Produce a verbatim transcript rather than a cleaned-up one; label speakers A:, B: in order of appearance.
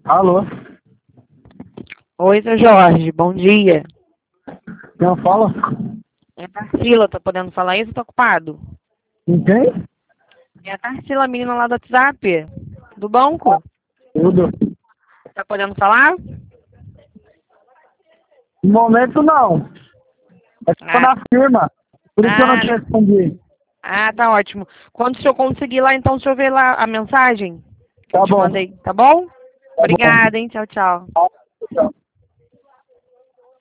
A: Alô?
B: Oi, seu Jorge, bom dia.
A: Quem fala?
B: É a Tarsila, tá podendo falar isso ou tá ocupado?
A: Com quem?
B: É a Tarsila, a menina lá do WhatsApp, do banco.
A: Tudo.
B: Tá podendo falar?
A: No momento não. É só
B: Ah,
A: na firma. Por isso que eu não
B: ah,
A: te respondi.
B: ah, tá ótimo. Quando o senhor conseguir lá, então, o senhor vê lá a mensagem que eu
A: Tá
B: te
A: bom.
B: mandei, tá bom?
A: Tá bom.
B: Obrigada, hein? Tchau, tchau.
A: Tchau.